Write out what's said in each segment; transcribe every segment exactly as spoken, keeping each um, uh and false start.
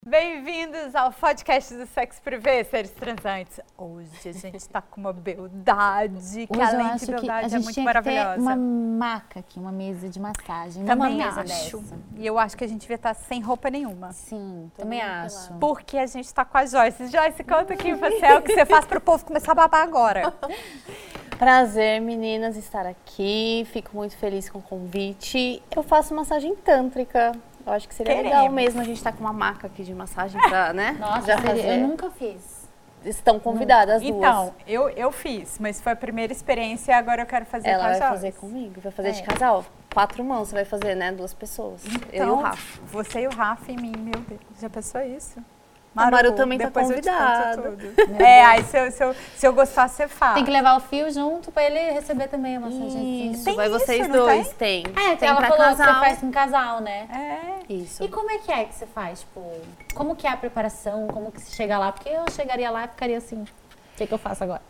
Bem-vindos ao podcast do Sexo Privê, seres transantes. Hoje a gente tá com uma beldade, que Hoje além de beldade é muito maravilhosa. Uma maca aqui, uma mesa de massagem. Também uma mesa acho. Dessa. E eu acho que a gente devia estar sem roupa nenhuma. Sim, também acho. Porque a gente tá com a Joyce. Joyce, conta aqui você o que você faz pro povo começar a babar agora. Prazer, meninas, estar aqui. Fico muito feliz com o convite. Eu faço massagem tântrica. Eu acho que seria Queremos. legal mesmo a gente estar com uma maca aqui de massagem pra, né? Nossa, já seria- fazer. eu nunca fiz. Estão convidadas as duas. Então, eu, eu fiz, mas foi a primeira experiência e agora eu quero fazer Ela com a vai Joyce. fazer comigo, vai fazer É. de casal. Quatro mãos você vai fazer, né? Duas pessoas. eu e Então, o Rafa. você e o Rafa e mim, meu Deus. Já pensou isso? Maru também tá depois eu te conto convidado. tudo. É, aí se eu, se, eu, se eu gostar, você faz. Tem que levar o fio junto pra ele receber também a massagem. Isso, Tem vai isso, vocês não dois. Tem? É, tem ela pra falou casal. que você faz com casal, né? É. Isso. E como é que é que você faz? Tipo, como que é a preparação? Como que você chega lá? Porque eu chegaria lá e ficaria assim, o que, que eu faço agora?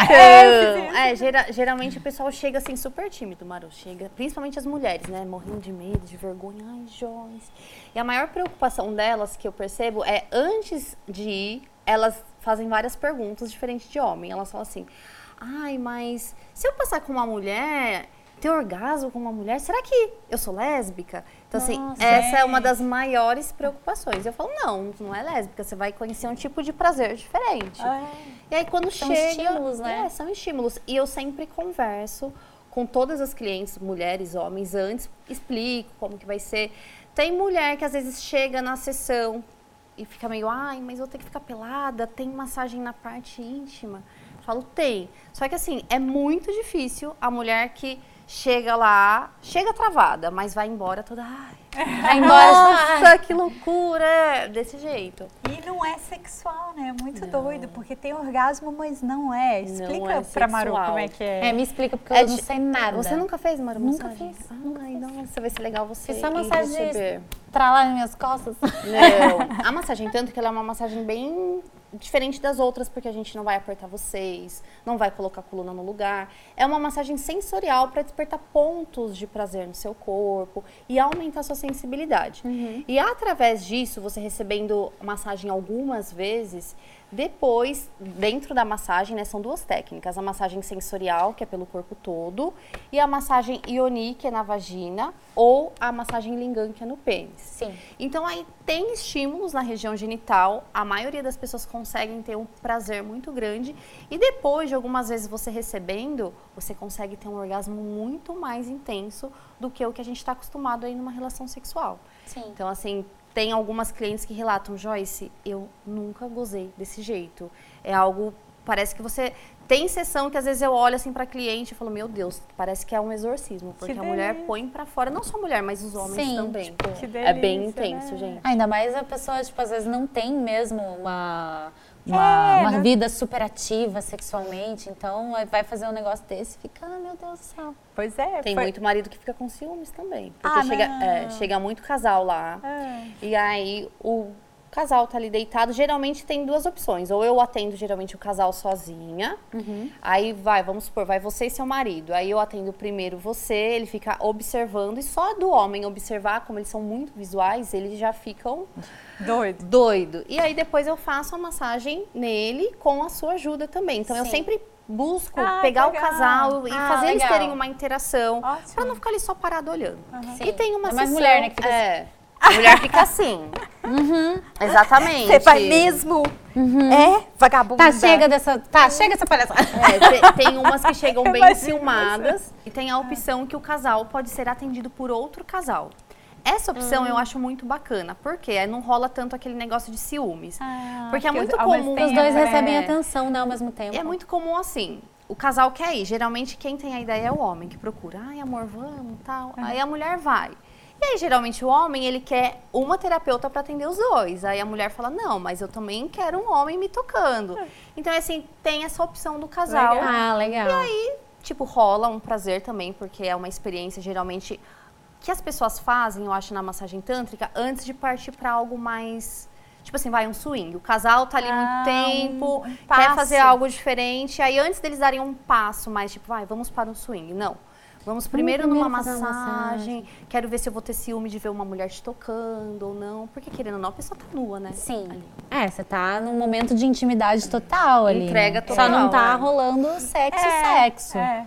Então, é, gera- geralmente o pessoal chega assim super tímido, Maru. Chega, principalmente as mulheres, né? Morrendo de medo, de vergonha. Ai, Joyce. E a maior preocupação delas, que eu percebo, é antes de ir, elas fazem várias perguntas diferentes de homem. Elas falam assim, ai, mas se eu passar com uma mulher, ter orgasmo com uma mulher, será que eu sou lésbica? Então, assim, Nossa, essa é uma gente. das maiores preocupações. Eu falo, não, não é lésbica, você vai conhecer um tipo de prazer diferente. E aí, quando São chega... estímulos, né? É, são estímulos. E eu sempre converso com todas as clientes, mulheres, homens, antes, explico como que vai ser. Tem mulher que às vezes chega na sessão e fica meio, ai, mas eu vou ter que ficar pelada, tem massagem na parte íntima. Eu falo, tem. Só que assim, é muito difícil a mulher que chega lá, chega travada, mas vai embora toda, ai, Vai embora. nossa, que loucura, desse jeito. E não é sexual, né? É muito doido, porque tem orgasmo, mas não é. Explica é pra Maru sexual. como é que é. É, me explica, porque É eu não de- sei nada. Você nunca fez, Maru, Nunca massagem? fiz, Ai, nunca fiz. nossa, vai ser legal você Fiz só ir massagem receber. pra lá nas minhas costas. Não, a massagem tanto que ela é uma massagem bem diferente das outras, porque a gente não vai apertar vocês, não vai colocar a coluna no lugar. É uma massagem sensorial para despertar pontos de prazer no seu corpo e aumentar a sua sensibilidade. E através disso, você recebendo massagem algumas vezes, depois, dentro da massagem, né, são duas técnicas. A massagem sensorial, que é pelo corpo todo, e a massagem Ioni, que é na vagina, ou a massagem Lingam, que é no pênis. Sim. Então, aí tem estímulos na região genital, a maioria das pessoas conseguem ter um prazer muito grande e depois de algumas vezes você recebendo, você consegue ter um orgasmo muito mais intenso do que o que a gente está acostumado aí numa relação sexual. Sim. Então, assim, tem algumas clientes que relatam, Joyce, eu nunca gozei desse jeito. É algo, parece que você... Tem sessão que às vezes eu olho assim pra cliente e falo, meu Deus, parece que é um exorcismo. Porque a mulher delícia. põe pra fora, não só a mulher, mas os homens Sim, também. tipo, Que é bem delícia, intenso, né? gente. Ainda mais a pessoa, tipo, às vezes não tem mesmo uma, uma, É, uma né? vida super ativa sexualmente. Então, aí vai fazer um negócio desse e fica, ah, meu Deus do céu. Pois é. Tem foi... muito marido que fica com ciúmes também. Porque Ah, chega, não. é, chega muito casal lá. Ah. E aí o casal tá ali deitado. Geralmente tem duas opções. Ou eu atendo geralmente o casal sozinha. Aí vai, vamos supor, vai você e seu marido. Aí eu atendo primeiro você, ele fica observando. E só do homem observar, como eles são muito visuais, eles já ficam Doido. doido. E aí depois eu faço a massagem nele com a sua ajuda também. Então eu Sim. sempre busco Ah, pegar legal. o casal e Ah, fazer eles legal. terem uma interação. Ótimo. Pra não ficar ali só parado olhando. Sim. E tem uma É mais sessão- mulher, né, que fica É. A mulher fica assim. Exatamente. Você vai mesmo? É? Vagabunda. Tá, chega dessa, tá, chega essa palhaçada. É, te- tem umas que chegam bem Imagino filmadas e tem a opção que o casal pode ser atendido por outro casal. Essa opção eu acho muito bacana, porque aí não rola tanto aquele negócio de ciúmes. Ah, porque é porque muito ao mesmo comum. tempo Os dois É. recebem atenção, né, ao mesmo tempo. É muito comum assim. O casal quer ir. Geralmente quem tem a ideia é o homem que procura. Ai, amor, vamos, tal. Aí a mulher vai. E aí, geralmente, o homem, ele quer uma terapeuta para atender os dois. Aí a mulher fala, não, mas eu também quero um homem me tocando. Então, assim, tem essa opção do casal. Legal. Ah, legal. E aí, tipo, rola um prazer também, porque é uma experiência, geralmente, que as pessoas fazem, eu acho, na massagem tântrica, antes de partir para algo mais... Tipo assim, vai um swing. O casal tá ali Ah, muito tempo, um quer passo. fazer algo diferente. Aí, antes deles darem um passo mais, tipo, vai, vamos para um swing. Não. Vamos primeiro numa primeiro fazer uma massagem, quero ver se eu vou ter ciúme de ver uma mulher te tocando ou não. Porque querendo ou não, a pessoa tá nua, né? Sim. Ali. É, você tá num momento de intimidade total ali. Entrega né? total, Só não tá é. rolando sexo, É, sexo. É,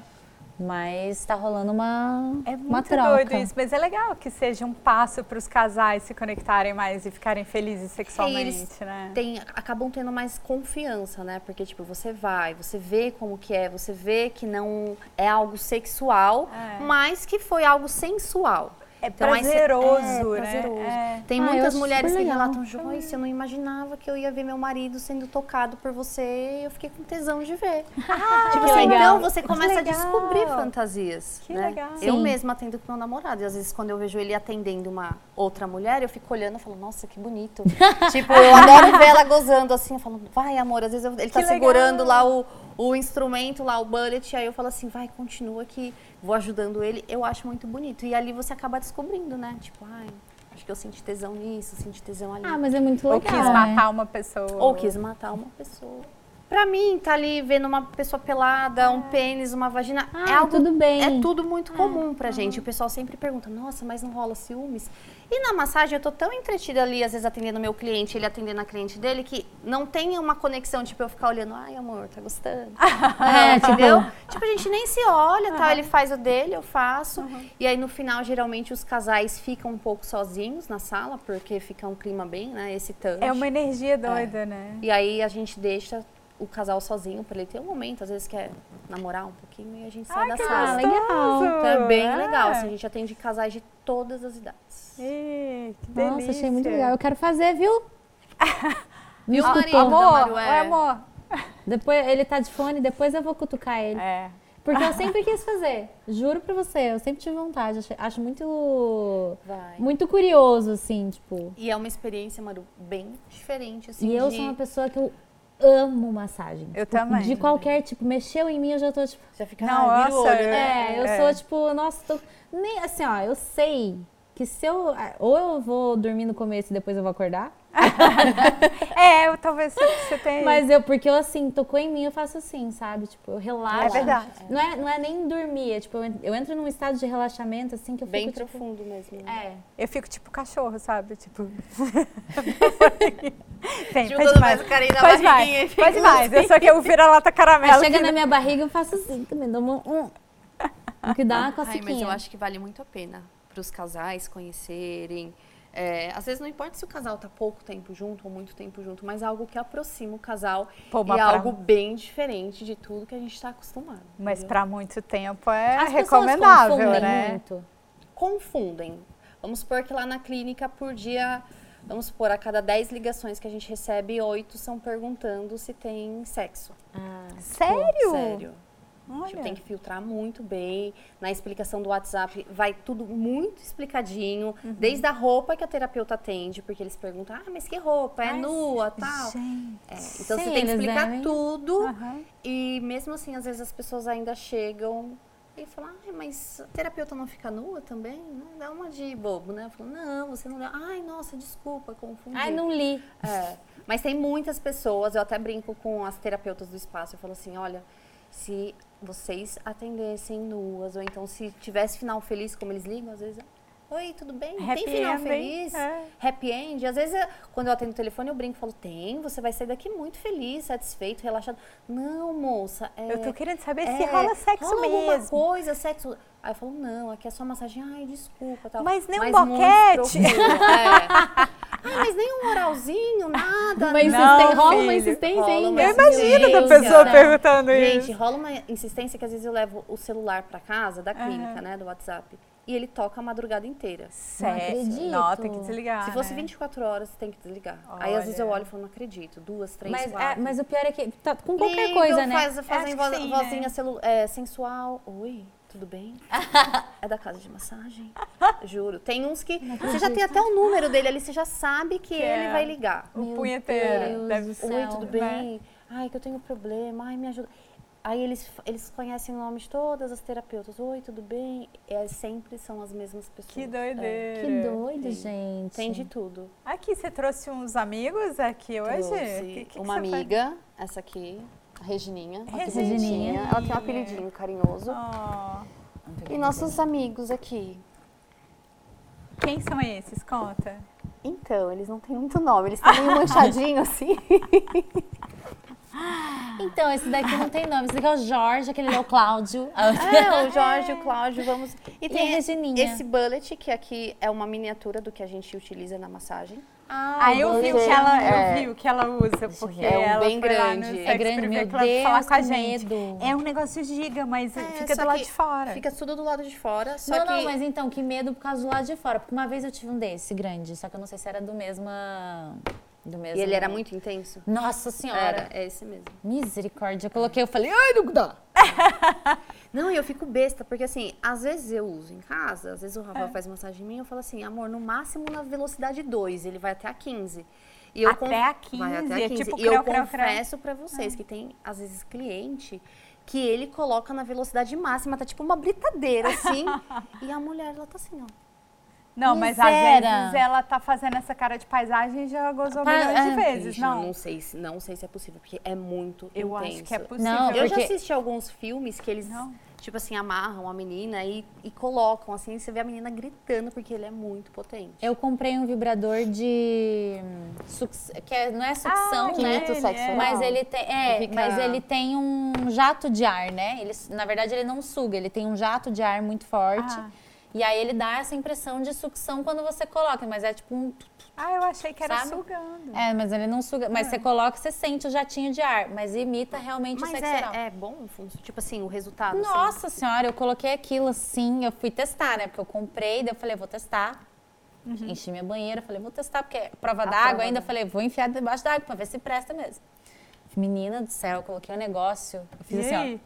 Mas tá rolando uma, é uma muito troca. doido isso, mas é legal que seja um passo para os casais se conectarem mais e ficarem felizes sexualmente, eles né? Tem, acabam tendo mais confiança, né? Porque, tipo, você vai, você vê como que é, você vê que não é algo sexual, É. mas que foi algo sensual. É Então, aí cê- prazeroso, é, né? prazeroso. É. Tem Ah, eu muitas acho mulheres super que legal. relatam, Joyce, eu não imaginava que eu ia ver meu marido sendo tocado por você e eu fiquei com tesão de ver. tipo que assim, legal. então você começa a legal. descobrir fantasias. Que né? legal. Eu Sim. mesma atendo com meu namorado e às vezes quando eu vejo ele atendendo uma outra mulher, eu fico olhando e falo, nossa, que bonito. tipo, eu adoro ver ela gozando assim, eu falo, vai amor, às vezes eu- ele tá Que legal. segurando lá o, o instrumento, lá o bullet, aí eu falo assim, vai, continua que vou ajudando ele, eu acho muito bonito. E ali você acaba descobrindo, né? Tipo, ai, acho que eu senti tesão nisso, senti tesão ali. Ah, mas é muito Ou legal. quis né? matar uma pessoa. Ou quis matar uma pessoa. Pra mim, tá ali vendo uma pessoa pelada, um pênis, uma vagina, Ah, é algo, tudo bem. é tudo muito comum pra gente. O pessoal sempre pergunta, nossa, mas não rola ciúmes? E na massagem eu tô tão entretida ali, às vezes atendendo o meu cliente, ele atendendo a cliente dele, que não tem uma conexão, tipo, eu ficar olhando, ai amor, tá gostando? É, tipo, Entendeu? Tipo, a gente nem se olha, tá? Ele faz o dele, eu faço. E aí no final, geralmente, os casais ficam um pouco sozinhos na sala, porque fica um clima bem, né, excitante. É uma energia doida, né? E aí a gente deixa o casal sozinho pra ele ter um momento, às vezes quer namorar um pouquinho e a gente sai Ai, da que sala. Ah, legal. Então é bem É. legal, assim, a gente atende casais de todas as idades. Ih, que delícia. Nossa, achei muito legal. Eu quero fazer, viu? Viu, Ó, escutou? amor. Amor, Maru, oi, é. amor. Depois, ele tá de fone, depois eu vou cutucar ele. É. Porque eu sempre quis fazer. Juro pra você, eu sempre tive vontade. Acho, acho muito, Vai. muito curioso, assim, tipo. E é uma experiência, Maru, bem diferente, assim, E eu de- sou uma pessoa que eu amo massagem. Eu Tipo, também. De qualquer tipo, mexeu em mim, eu já tô tipo. Já fica, Não, ah, vira o nossa, olho, eu- né? É, eu É. sou tipo, nossa, tô. Nem assim, ó, eu sei que se eu. Ou eu vou dormir no começo e depois eu vou acordar. É, eu- talvez você, você tenha. Mas eu, porque eu assim, tocou em mim, eu faço assim, sabe? Tipo, eu relaxo. É verdade. Não é, não é nem dormir, é tipo, eu en- eu entro num estado de relaxamento, assim, que eu Bem fico, tipo, profundo mesmo. Né? É. Eu fico tipo cachorro, sabe? Tipo. Vem, Tipo, pode dando mais. mais carinho na Pode barriguinha mais. e fica Pode mais. Eu sou que eu vira-lata Aí caramelo. chega que- na minha barriga, eu faço assim também, dou um. um o que dá uma Ai, cosquinha. mas eu acho que vale muito a pena para os casais conhecerem. É, às vezes não importa se o casal tá pouco tempo junto ou muito tempo junto, mas é algo que aproxima o casal Pô, e mas é pra- algo bem diferente de tudo que a gente está acostumado. Mas entendeu? pra muito tempo é As pessoas recomendável, confundem né? muito. Confundem. Vamos supor que lá na clínica, por dia, vamos supor, a cada dez ligações que a gente recebe, oito são perguntando se tem sexo. Ah, Sério? Sério. Olha. Tipo, tem que filtrar muito bem. Na explicação do WhatsApp vai tudo muito explicadinho. Uhum. Desde a roupa que a terapeuta atende, porque eles perguntam, ah, mas que roupa? É Ai, nua, tal. Gente. É, então Sim, você tem que eles explicar devem- tudo. Aham. E mesmo assim, às vezes as pessoas ainda chegam e falam, ah, mas a terapeuta não fica nua também? Né? Dá uma de bobo, né? Eu falo, não, você não leu. Ai, nossa, desculpa, confundi. Ai, não li. É, mas tem muitas pessoas, eu até brinco com as terapeutas do espaço, eu falo assim, olha, se vocês atendessem nuas, ou então se tivesse final feliz, como eles ligam, às vezes, oi, tudo bem? Happy tem final ending, feliz? é. Happy end? Às vezes, eu- quando eu atendo o telefone, eu brinco e falo, tem, você vai sair daqui muito feliz, satisfeito, relaxado. Não, moça, é... Eu tô querendo saber é, se rola sexo rola alguma mesmo. coisa, sexo... Aí eu falo, não, aqui é só massagem, ai, desculpa, tal. Mas nem um muitos boquete. procuram, é. Ai, mas nem um oralzinho, nada. Uma insistência, Não, rola uma filho. insistência Rola ainda. uma Eu insistência. imagino da Deus pessoa do céu. perguntando Gente, isso. rola uma insistência que às vezes eu levo o celular pra casa, da clínica, Aham. né, do WhatsApp, e ele toca a madrugada inteira. Sério? acredito. Não, tem que desligar. Se fosse né? vinte e quatro horas, você tem que desligar. Aí às vezes eu Olha. olho e falo, não acredito. Duas, três, Mas, é, quatro. mas o pior é que tá com qualquer Ligam, coisa, né? Faz, fazem Acho voz, que sim, vozinha né? celu- é, sensual. Oi, tudo bem? É da casa de massagem? Juro. Tem uns que você já tem até o número dele ali, você já sabe que, Que ele é. vai ligar. O Meu punheteiro. Deus Deve do ser. Oi, céu, tudo né? bem? Ai, que eu tenho problema. Ai, me ajuda. Aí eles, eles conhecem o nome de todas as terapeutas. Oi, tudo bem? É, sempre são as mesmas pessoas. Que É, doideira. Que doido, Tem. gente. tem de tudo. Aqui, você trouxe uns amigos aqui hoje? Trouxe Que- que que uma você faz? amiga, essa aqui, a Regininha. Olha que Regininha. bonitinha. Ela tem um apelidinho carinhoso. Oh, E nossos amigos aqui? Quem são esses? Conta. Então, eles não têm muito nome, eles têm meio manchadinho assim. Então, esse daqui não tem nome. Esse daqui é o Jorge, aquele ali é o Cláudio. É, o Jorge, o Cláudio, vamos... E tem a Regininha. esse bullet, que aqui é uma miniatura do que a gente utiliza na massagem. Ah, Ah, eu vi o que ela, É. eu vi o que ela usa, porque É um ela bem foi lá no grande. Sex É grande, Privê meu Club Deus, falar com a que gente. medo. É um negócio giga, mas É, fica só do lado que de fora. Fica tudo do lado de fora, só Não, que... não, mas então, que medo por causa do lado de fora. Porque uma vez eu tive um desse, grande, só que eu não sei se era do mesmo... Do mesmo... E ele era muito intenso? Nossa Senhora. Era, é esse mesmo. Misericórdia. Eu coloquei, eu falei, ai, não dá. Não, e eu fico besta, porque assim, às vezes eu uso em casa, às vezes o Rafael É. faz massagem em mim, eu falo assim, amor, no máximo na velocidade dois, ele vai até a quinze. E eu Até conf- a quinze, Vai até é a quinze. tipo e eu creu, creu, creu. confesso pra vocês que tem, às vezes, cliente que ele coloca na velocidade máxima, tá tipo uma britadeira, assim, e a mulher, ela tá assim, ó. Não, mas às Miséria. vezes ela tá fazendo essa cara de paisagem e já gozou Pa- milhões de é, vezes, Christian, não? Não sei, se- não sei se é possível, porque é muito Eu intenso. acho que é possível. Não, Eu já Porque- assisti alguns filmes que eles, Não. tipo assim, amarram a menina e, e colocam, assim, você vê a menina gritando, porque ele é muito potente. Eu comprei um vibrador de... Sux, que é- não é sucção, Ah, né? Quinto sexual. Mas ele tem, é, Fica- mas ele tem um jato de ar, né? Ele, na verdade, ele não suga, ele tem um jato de ar muito forte. Ah. E aí ele dá essa impressão de sucção quando você coloca, mas é tipo um... Ah, eu achei que era Sabe? sugando. É, mas ele não suga. Mas você coloca, você sente o jatinho de ar, mas imita realmente Mas o sexo oral. é, é bom, fun- tipo assim, o resultado. assim. Nossa senhora, eu coloquei aquilo assim, eu fui testar, né? Porque eu comprei, daí eu falei, vou testar. Enchi minha banheira, falei, vou testar, porque é prova d'água prova ainda. da- Falei, vou enfiar debaixo d'água pra ver se presta mesmo. Menina do céu, eu coloquei um negócio. Eu fiz E assim, aí?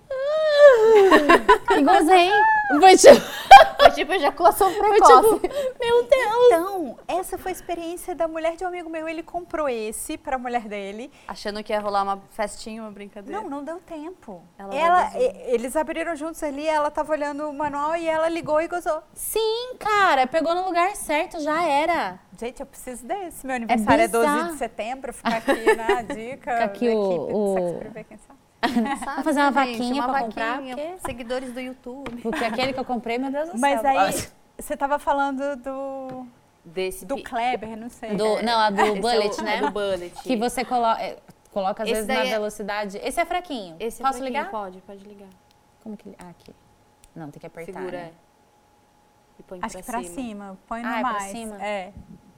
ó. E gozei. Foi tipo, Foi tipo ejaculação foi precoce. tipo, meu Deus. Então, essa foi a experiência da mulher de um amigo meu. Ele comprou esse pra mulher dele. Achando que ia rolar uma festinha, uma brincadeira. Não, não deu tempo. Ela Ela, vai e- eles abriram juntos ali, ela tava olhando o manual e ela ligou e gozou. Sim, cara, pegou no lugar certo, já era. Gente, eu preciso desse. Meu aniversário é, doze bizarro. de setembro. Ficar aqui na dica Fica aqui da o- equipe do o- Sex Privê, quem sabe? Sabe, Vou fazer uma gente? vaquinha uma pra comprar, vaquinha, porque- seguidores do YouTube. Porque aquele que eu comprei, meu Deus do Mas céu. aí, você tava falando do, Desse do pi- Kleber, não sei. Do- não, a do Esse é bullet, o- né? é do bullet. Que você colo é, coloca às Esse vezes na daí é- velocidade. Esse é fraquinho. Esse é Posso fraquinho, ligar? Pode, pode ligar. Como que ele. Ah, aqui. Não, tem que apertar. Segura, né? é. E põe Acho pra que pra cima. cima. Põe no Ah, é pra mais. cima? É.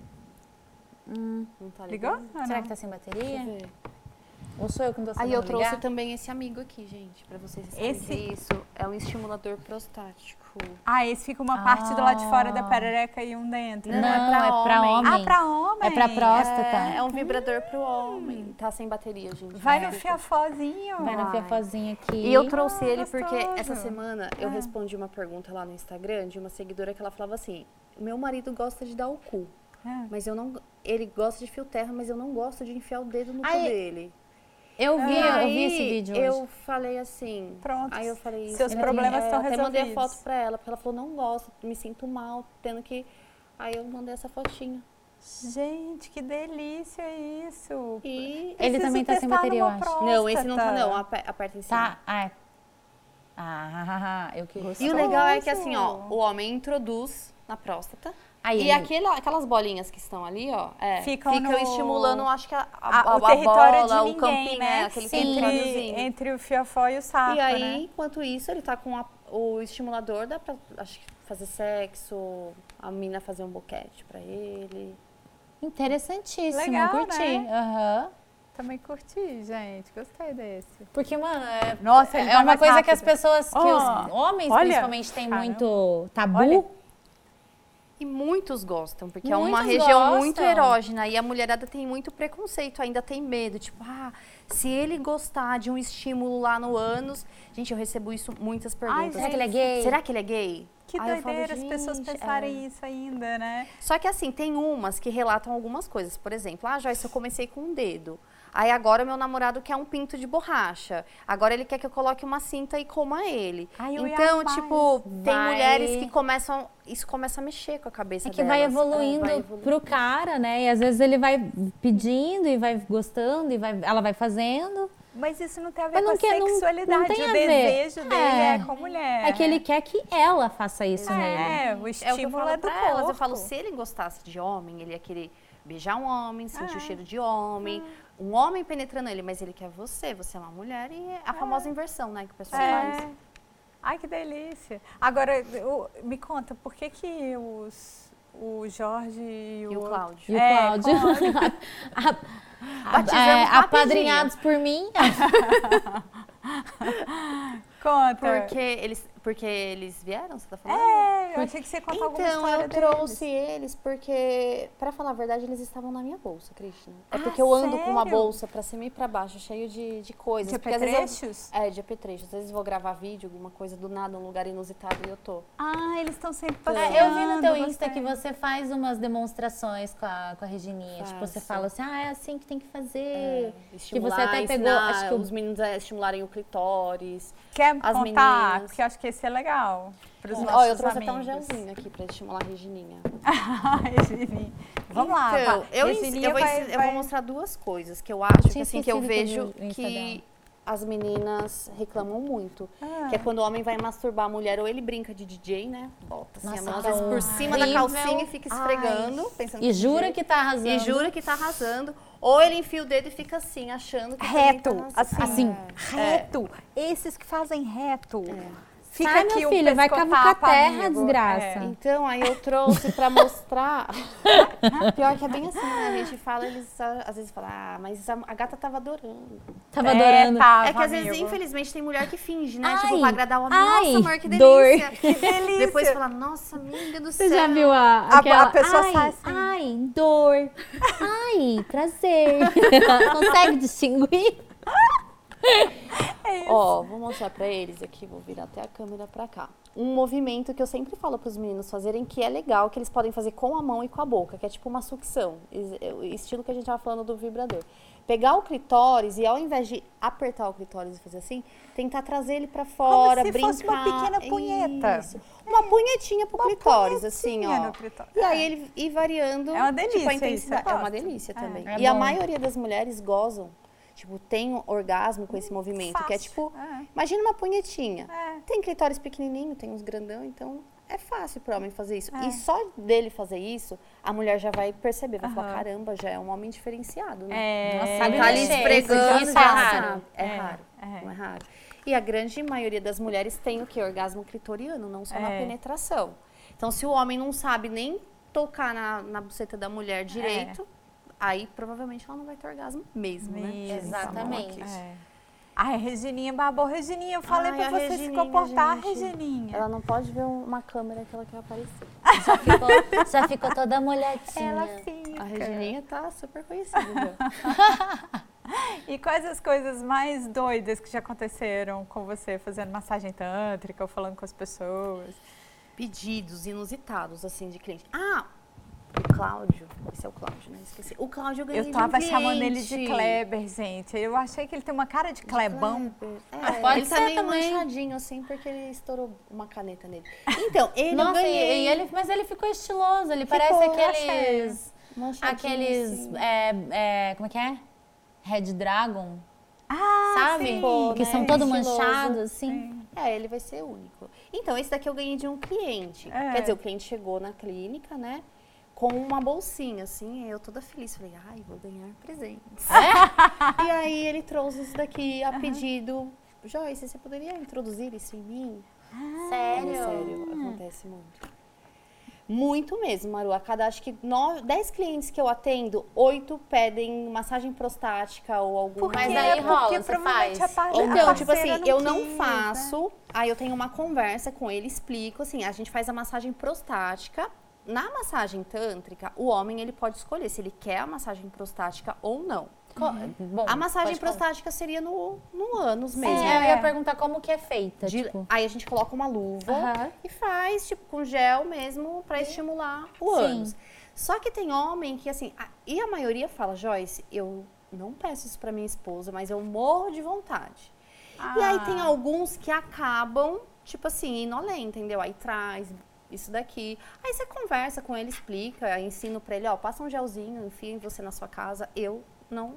Hum, Não tá Ligou? ligando? Ah, será não. que tá sem Deixa bateria? eu ver. Ou sou eu que não tô sabendo Aí eu trouxe ligar? também esse amigo aqui, gente, pra vocês saberem Esse? que isso é um estimulador prostático. Ah, esse fica uma parte do lado de fora da Ah. perereca e um dentro. Não, né? é pra homem. Ah, pra homem? É pra próstata. É, é um vibrador pro homem. Tá sem bateria, gente. Vai É. no fiafozinho. Vai no Vai. fiafozinho aqui. E eu trouxe Ah, ele porque gostoso. essa semana eu Ah. respondi uma pergunta lá no Instagram de uma seguidora que ela falava assim: meu marido gosta de dar o cu, Ah. mas eu não. Ele gosta de fio terra, mas eu não gosto de enfiar o dedo no cu Aí- dele. Eu vi, E eu aí, vi esse vídeo eu hoje. falei assim. Pronto. Aí eu falei. Seus ele- problemas é, estão eu até mandei a resolvidos. foto pra ela, porque ela falou: não gosto, me sinto mal, tendo que. Aí eu mandei essa fotinha. Gente, que delícia isso. Ele E. Preciso também tá sem testar bateria, eu numa acho. Não, esse não tá, próstata. não. ape- Aperta em cima. Tá, ah, é. Ah, eu que E o legal é que assim, ó, Gostoso. o homem introduz na próstata. Aí E ele- aquela, aquelas bolinhas que estão ali, ó, é, Ficam ficam, no- estimulando, acho que a, A- a, a, o território bola, de o ninguém, campinho, né? aquele Sim. territoriozinho. Entre, entre o fiafó e o saco, E aí, né? enquanto isso, ele tá com a- o estimulador, dá pra, acho que fazer sexo, a mina fazer um boquete pra ele. Interessantíssimo, Legal, curti. né? Aham. Também curti, gente. Gostei desse. Porque, mano, é, Nossa, ele é vai uma mais coisa que as rápido. pessoas, que Ó, os homens olha, principalmente têm caramba. muito tabu. Olha. E muitos gostam, porque é uma Muitos região gostam. muito erógena e a mulherada tem muito preconceito, ainda tem medo. Tipo, ah, se ele gostar de um estímulo lá no ânus... Gente, eu recebo isso, muitas perguntas. será que ele é gay? Será que ele é gay? Que Aí eu falo, doideira as pessoas "Gente, pensarem é." isso ainda, né? Só que assim, tem umas que relatam algumas coisas. Por exemplo, ah, Joyce, eu comecei com um dedo. Aí agora o meu namorado quer um pinto de borracha. Agora ele quer que eu coloque uma cinta e coma ele. Ai, eu ia Então, amar tipo, tem Vai- mulheres que começam... Isso começa a mexer com a cabeça É que vai delas. evoluindo É, vai evoluindo. pro cara, né? E às vezes ele vai pedindo e vai gostando e vai, ela vai fazendo. Mas isso não tem a ver Mas com não a quer- não- não sexualidade. tem O a ver. desejo dele é, É. com a mulher. É que ele quer que ela faça isso nele. É, o É o que eu estímulo falo é do pra corpo. elas. Eu falo, se ele gostasse de homem, ele ia querer beijar um homem, sentir É. o cheiro de homem, um homem penetrando ele, mas ele quer você, você é uma mulher, e é a famosa inversão, né, que o pessoal faz. É. Ai, que delícia. Agora, o- me conta, por que que os, o Jorge e o, E o Cláudio. E o É, Cláudio. A- a- Batizamos é, rapidinho. apadrinhados por mim. Conta. Porque eles, porque eles vieram, você tá falando? É, eu achei que você ia contar alguma Então, história eu trouxe eles porque, pra falar a verdade, eles estavam na minha bolsa, Cristina. É Ah, porque eu ando com uma sério? bolsa pra cima e pra baixo, cheio de, de coisas. De porque às vezes eu- apetrechos? É, de apetrechos. Às vezes eu vou gravar vídeo, alguma coisa do nada, um lugar inusitado e eu tô. Ah, eles estão sempre É, passeando. É, eu vi no teu Insta gostei. que você faz umas demonstrações com a, com a Regininha. Tipo, você Faço. fala assim, ah, é assim que tem que fazer. É, que estimular, você até pegou, ensinar acho que o- os meninos a estimularem o clitóris. Quer as contar? meninas. Porque eu acho que esse é legal. Para os Ó, nossos eu trouxe até um amigos. gelzinho aqui pra estimular a Regininha. Regininha. Vamos lá, Então, vai. eu, ens- Regininha eu, vou, vai- ensi- eu vai- vou mostrar duas coisas que eu acho que, tinha assim, que eu esquecido que eu vejo vi o Insta que as meninas reclamam muito. Ah. Que é quando o homem vai masturbar a mulher, ou ele brinca de D J, né? Bota assim Nossa, a mão às que vezes por cima da horrível. calcinha e fica esfregando. Pensando E que jura D J. que tá arrasando. E jura que tá arrasando. Ou ele enfia o dedo e fica assim, achando que também Reto, tá assim, arrasando. reto. Esses que fazem reto. Fica Sai, aqui meu um filho, vai pescotapa, cavucar terra, amigo. desgraça. É. Então, aí eu trouxe pra mostrar. Pior que é bem assim, né? A gente fala, eles ah, às vezes falam, ah, mas a, a gata tava adorando. Tava É, adorando. tava, é que às vezes, amigo. infelizmente, tem mulher que finge, né? Ai, tipo, pra agradar o homem. ai, Nossa, amor, que dor. delícia. Que delícia. Depois fala, nossa, amiga do Você céu. já viu a, A- aquela... a pessoa ai, sai assim. ai, dor. Ai, prazer. Consegue distinguir? É isso. Ó, vou mostrar pra eles aqui, vou virar até a câmera pra cá. Um movimento que eu sempre falo pros meninos fazerem, que é legal, que eles podem fazer com a mão e com a boca, que é tipo uma sucção, es- é o estilo que a gente tava falando do vibrador. Pegar o clitóris e ao invés de apertar o clitóris e fazer assim, tentar trazer ele pra fora, se brincar. fosse uma pequena punheta. Isso. Uma punhetinha pro clitóris, assim, punhetinha ó. no clitóris. E aí É. ele ir variando. É uma tipo, delícia a isso, eu intensidade. É uma gosto. delícia É. também. É e a bom. maioria das mulheres gozam. Tipo, tem um orgasmo com esse movimento, que é Fácil. tipo, É. imagina uma punhetinha. É. Tem clitóris pequenininho, tem uns grandão, então é fácil pro homem fazer isso. É. E só dele fazer isso, a mulher já vai perceber, vai falar, Aham. caramba, já é um homem diferenciado, né? É. Nossa, Tá sabe ali mexer, esfregando, isso já é raro. sabe. É, É, raro, é. não é raro. E a grande maioria das mulheres tem o que? Orgasmo clitoriano, não só na É. penetração. Então, se o homem não sabe nem tocar na, na buceta da mulher direito, aí provavelmente ela não vai ter orgasmo mesmo, né? Mesmo. Exatamente. É. Ai, a Regininha babou. Regininha, eu falei Ai, pra a você se Regininha, comportar, gente. Regininha. Ela não pode ver uma câmera que ela quer aparecer. Já ficou, já ficou toda molhadinha. Ela fica. A Regininha tá super conhecida. já. E quais as coisas mais doidas que já aconteceram com você fazendo massagem tântrica ou falando com as pessoas? Pedidos inusitados, assim, de cliente. Ah, o Cláudio. Esse é o Cláudio, né? Esqueci. O Cláudio eu ganhei Eu de um tava cliente. chamando ele de Kleber, gente. Eu achei que ele tem uma cara de Clebão. Kleber. É, Ah, pode ele tá ser meio também. manchadinho, assim, porque ele estourou uma caneta nele. Então, ele eu Nossa, e, ganhei. e ele, mas ele ficou estiloso. Ele Ficou, parece eu aqueles... manchadinho, Aqueles... assim. É, é, como é que é? Red Dragon, Ah, sabe? ficou, que né? são todo Estiloso. manchados, assim. sim. É, ele vai ser único. Então, esse daqui eu ganhei de um cliente. É. Quer dizer, o cliente chegou na clínica, né? Com uma bolsinha, assim, eu toda feliz. Falei, ai, vou ganhar presentes. E aí ele trouxe isso daqui a pedido. Joyce, você poderia introduzir isso em mim? Sério? É sério, acontece muito. Muito mesmo, Maru. A cada, acho que nove, dez clientes que eu atendo, oito pedem massagem prostática ou alguma... Por Mas quê? aí rola, Porque você provavelmente faz. a par- a Então, tipo parceira assim, eu não quis, né? faço, aí eu tenho uma conversa com ele, explico, assim, a gente faz a massagem prostática. Na massagem tântrica, o homem, ele pode escolher se ele quer a massagem prostática ou não. Co- Bom, A massagem pode falar. prostática seria no, no ânus mesmo. É, eu ia perguntar como que é feita, De- tipo... Aí a gente coloca uma luva Aham. e faz, tipo, com gel mesmo pra estimular o Sim. ânus. Só que tem homem que, assim, a- e a maioria fala, Joyce, eu não peço isso pra minha esposa, mas eu morro de vontade. E aí tem Ah. alguns que acabam, tipo assim, indo além, entendeu? Aí traz isso daqui. Aí você conversa com ele, explica, aí ensino pra ele, ó, passa um gelzinho, enfia em você na sua casa. Eu não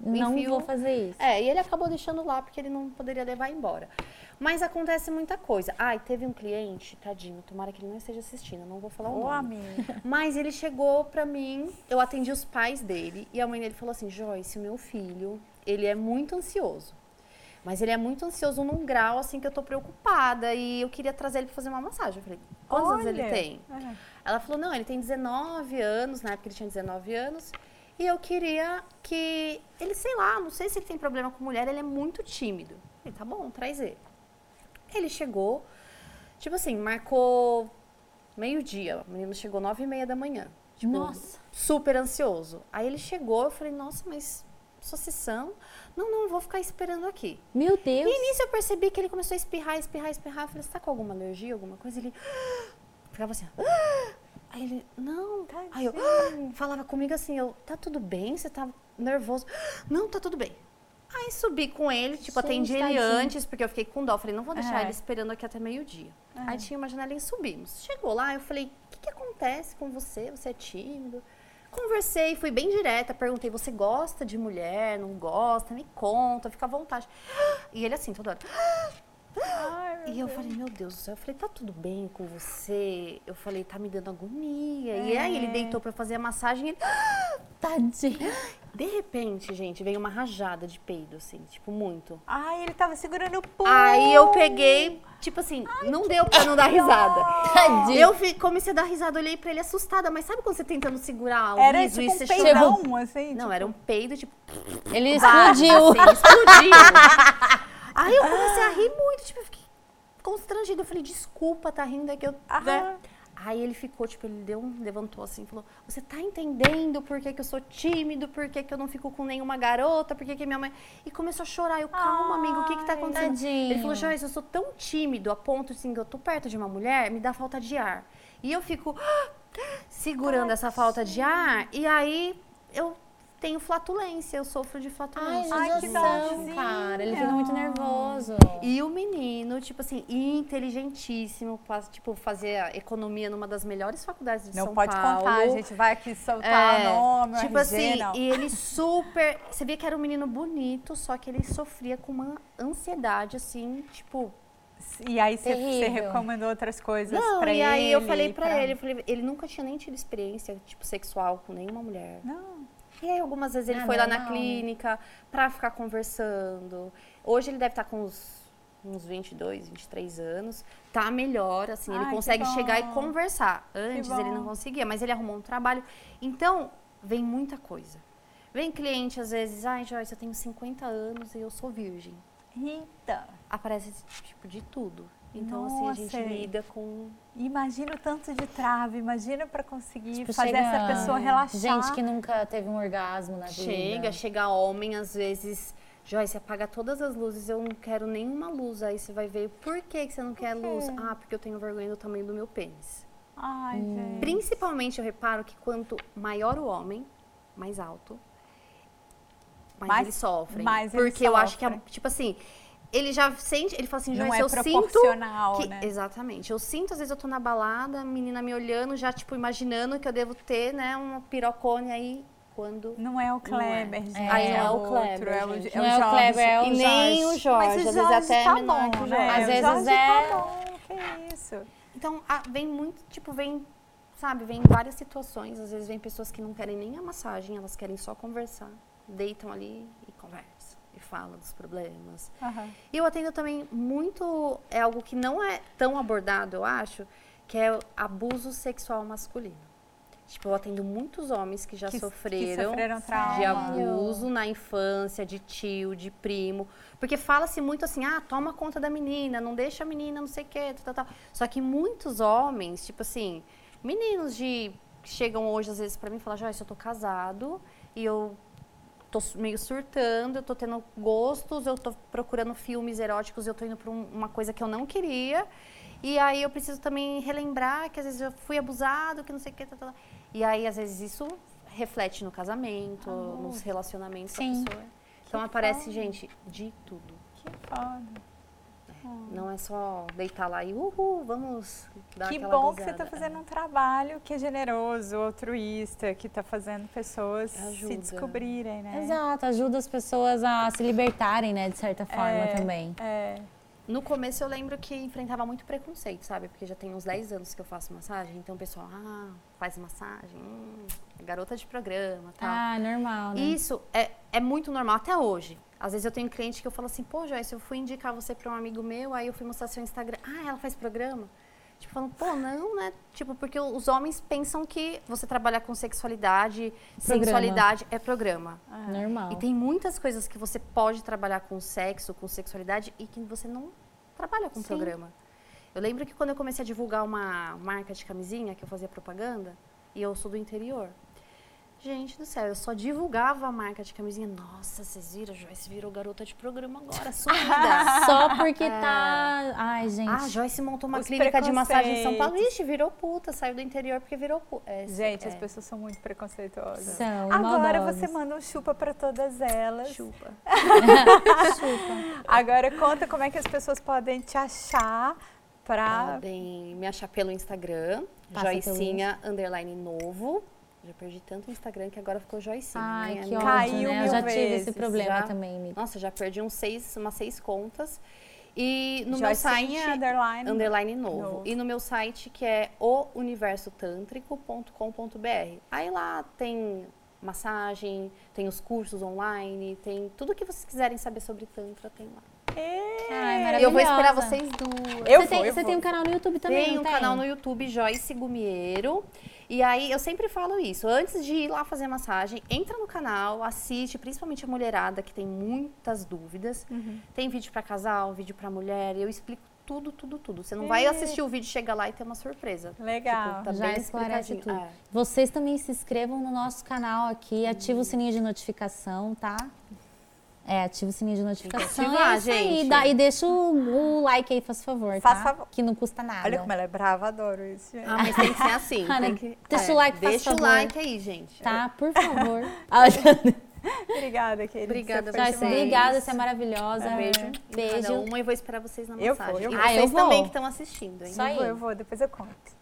Não enfio. vou fazer isso. É, e ele acabou deixando lá porque ele não poderia levar embora. Mas acontece muita coisa. Ai, teve um cliente, tadinho, tomara que ele não esteja assistindo, eu não vou falar o Ô, nome. amiga. Mas ele chegou pra mim, eu atendi os pais dele, e a mãe dele falou assim, Joyce, o meu filho, ele é muito ansioso. Mas ele é muito ansioso num grau, assim, que eu tô preocupada, e eu queria trazer ele pra fazer uma massagem. Eu falei, quantos anos ele Olha. tem? É. Ela falou, não, ele tem dezenove anos, na época ele tinha dezenove anos, e eu queria que ele, sei lá, não sei se ele tem problema com mulher, ele é muito tímido. Eu falei, tá bom, traz ele. Ele chegou, tipo assim, marcou meio-dia, o menino chegou nove e meia da manhã. Tipo, Nossa. super ansioso. Aí ele chegou, eu falei, nossa, mas sua sessão? Não, não, eu vou ficar esperando aqui. Meu Deus. No início eu percebi que ele começou a espirrar, espirrar, espirrar. Eu falei, você tá com alguma alergia, alguma coisa? Ele ficava assim, aí ele, não. Aí eu falava comigo assim, eu, tá tudo bem? Você tá nervoso? Não, tá tudo bem. Aí subi com ele, tipo, Gente, atendi ele tadinho. antes, porque eu fiquei com dó. Falei, não vou deixar É. ele esperando aqui até meio-dia. É. Aí tinha uma janelinha e subimos. Chegou lá, eu falei, o que, que acontece com você? Você é tímido? Conversei, fui bem direta, perguntei, você gosta de mulher, não gosta? Me conta, fica à vontade. E ele assim, toda hora. Ai, meu E eu Deus. falei, meu Deus do céu, eu falei, tá tudo bem com você? Eu falei, tá me dando agonia. E aí ele deitou pra fazer a massagem e ele... Tadinho. De repente, gente, veio uma rajada de peido, assim, tipo, muito. Ai, ele tava segurando o pulso. Aí eu peguei, tipo assim, não deu pra não dar risada. Tadinho. Eu fi- comecei a dar risada, olhei pra ele assustada, mas sabe quando você tentando segurar o Era riso tipo e um você peidão, assim? Não, tipo... era um peido, tipo, Ele assim, explodiu. explodiu. Aí eu comecei a rir muito, tipo, eu fiquei constrangida. Eu falei, desculpa, tá rindo, é que eu... Aham. né? Aí ele ficou, tipo, ele deu um, levantou assim, falou, você tá entendendo por que, que eu sou tímido, por que, que eu não fico com nenhuma garota, por que, que minha mãe... E começou a chorar, eu, calma, amigo, o que que tá Ai, acontecendo? tadinho. Ele falou, Joyce, eu sou tão tímido a ponto, assim, que eu tô perto de uma mulher, me dá falta de ar. E eu fico segurando essa falta de ar, e aí eu tenho flatulência, eu sofro de Ai, flatulência. Ai, que judiação, dózinha. cara. Ele fica muito nervoso. E o menino, tipo assim, inteligentíssimo, faz, tipo, fazer a economia numa das melhores faculdades de Não São pode Paulo. contar, a gente vai aqui soltar É, nome, tipo R G, assim, não. e ele super... Você via que era um menino bonito, só que ele sofria com uma ansiedade, assim, tipo... E aí você, você Terrível. recomendou outras coisas Não, pra ele? e aí eu falei pra pra- ele, eu falei, ele nunca tinha nem tido experiência, tipo, sexual com nenhuma mulher. Não. E aí algumas vezes ele Ah, foi lá na normal, né? clínica pra ficar conversando. Hoje ele deve estar com uns, uns vinte e dois, vinte e três anos. Tá melhor, assim, Ai, ele que consegue bom. chegar e conversar. Antes bom. ele não conseguia, mas ele arrumou um trabalho. Então, vem muita coisa. Vem cliente, às vezes, ai, Joyce, eu tenho cinquenta anos e eu sou virgem. Eita. Aparece esse tipo de tudo. Então, assim, a gente Nossa. lida com... Imagina o tanto de trave, imagina pra conseguir Tipo, fazer chega essa pessoa relaxar. Gente que nunca teve um orgasmo na vida. Chega, chega homem, às vezes, Joyce, apaga todas as luzes, eu não quero nenhuma luz. Aí você vai ver, por que, que você não quer quê? luz? Ah, porque eu tenho vergonha do tamanho do meu pênis. Ai, gente. Principalmente, eu reparo que quanto maior o homem, mais alto, mais, Mais- eles sofrem. mais eles porque eu acho que, a- sofrem. tipo assim, ele já sente, ele fala assim, Não Joyce, é eu sinto... proporcional, Que, né? Exatamente. Eu sinto, às vezes eu tô na balada, a menina me olhando, já, tipo, imaginando que eu devo ter, né, uma pirocone aí, quando... Não é o Não é. Kleber, gente. Aí não é o outro, Kleber, é o, gente. é o Não é o Jorge. Kleber, é o E nem o Jorge. Jorge, Mas o às Jorge vezes até tá menor bom, que o né? Jorge. Às O vezes Jorge é- tá bom, que isso. Então, ah, vem muito, tipo, vem, sabe, vem várias situações. Às vezes vem pessoas que não querem nem a massagem, elas querem só conversar. Deitam ali e conversam. E falam dos problemas. Aham. E eu atendo também muito, é algo que não é tão abordado, eu acho, que é o abuso sexual masculino. Tipo, eu atendo muitos homens que já Que- que sofreram, sofreram de trauma. abuso na infância, de tio, de primo. Porque fala-se muito assim, ah, toma conta da menina, não deixa a menina, não sei o quê, tal, tal, tal. Só que muitos homens, tipo assim, meninos de que chegam hoje às vezes pra mim e falam, Joyce, eu tô casado e eu tô meio surtando, eu tô tendo gostos, eu tô procurando filmes eróticos, eu tô indo pra um- uma coisa que eu não queria. E aí eu preciso também relembrar que às vezes eu fui abusado, que não sei o que, tal, tal, tal. E aí às vezes isso reflete no casamento, Ah, nos relacionamentos sim. da pessoa. Então Que aparece, foda. gente, de tudo. Que foda. Não é só deitar lá e uhul, vamos dar Que aquela bom que você gozada. está fazendo um trabalho que é generoso, altruísta, que está fazendo pessoas Ajuda. se descobrirem, né? Exato, ajuda as pessoas a se libertarem, né, de certa forma É, também. É. No começo eu lembro que enfrentava muito preconceito, sabe? Porque já tem uns dez anos que eu faço massagem, então o pessoal, ah, faz massagem, hum, garota de programa, tal. Ah, normal, né? Isso é, é muito normal até hoje. Às vezes eu tenho cliente que eu falo assim, pô, Joyce, eu fui indicar você para um amigo meu, aí eu fui mostrar seu Instagram. Ah, ela faz programa? Tipo, falando, pô, não, né? Tipo, porque os homens pensam que você trabalhar com sexualidade, Programa. sensualidade é programa. Normal. E tem muitas coisas que você pode trabalhar com sexo, com sexualidade e que você não trabalha com Sim. programa. Eu lembro que quando eu comecei a divulgar uma marca de camisinha, que eu fazia propaganda, e eu sou do interior. Gente do céu, eu só divulgava a marca de camisinha. Nossa, vocês viram? Joyce virou garota de programa agora, sumida. Só porque tá... Ai, gente. Ah, Joyce montou uma Os clínica de massagem em São Paulo. preconceitos. Ixi, virou puta, saiu do interior porque virou puta. É, Gente, é, as pessoas são muito preconceituosas. São, e Agora maldosas. você manda um chupa para todas elas. chupa. Agora conta como é que as pessoas podem te achar para... Podem me achar pelo Instagram, Passa pelo Joicinha, underline novo. Já perdi tanto o Instagram que agora ficou Joicinha. Ai, né? que Minha- ódio, Caiu né? Eu mil já tive esse vezes, problema já. também, amiga. Nossa, já perdi uns seis, umas seis contas. E no meu Joicinha, site, underline. underline novo. Novo. E no meu site, que é o universo tântrico ponto com ponto br. Aí lá tem massagem, tem os cursos online, tem tudo que vocês quiserem saber sobre Tantra, tem lá. Ai, E maravilhosa. eu vou esperar vocês duas. Eu você vou, tem, eu você vou. tem um canal no YouTube também, Tem não um canal no YouTube, Joyce Gumiero. E aí, eu sempre falo isso. Antes de ir lá fazer massagem, entra no canal, assiste, principalmente a mulherada, que tem muitas dúvidas. Tem vídeo pra casal, vídeo pra mulher. E eu explico tudo, tudo, tudo. Você não vai assistir o vídeo, chegar lá e ter uma surpresa. Legal. Tipo, tá Já bem esclarece explicadinho. tudo. É. Vocês também se inscrevam no nosso canal aqui, ativa o sininho de notificação, tá? É, ativa o sininho de notificação. ativar, e é isso aí. gente. Dá- e deixa o, o like aí, faz favor, Faz tá? favor. Que não custa nada. Olha como ela é brava, adoro isso. gente. Ah, mas tem que ser assim. Ana, tem que, deixa o like, faz Deixa favor. o like aí, gente. Tá, por favor. Obrigada, querida. Obrigada, Você foi Joyce, vocês. obrigada, você é maravilhosa. Um beijo. em Beijo. cada uma e vou esperar vocês na Eu massagem. vou, eu E vou. Ah, vocês eu vou. também que estão assistindo, hein? Só Eu vou, aí. eu vou, depois eu conto.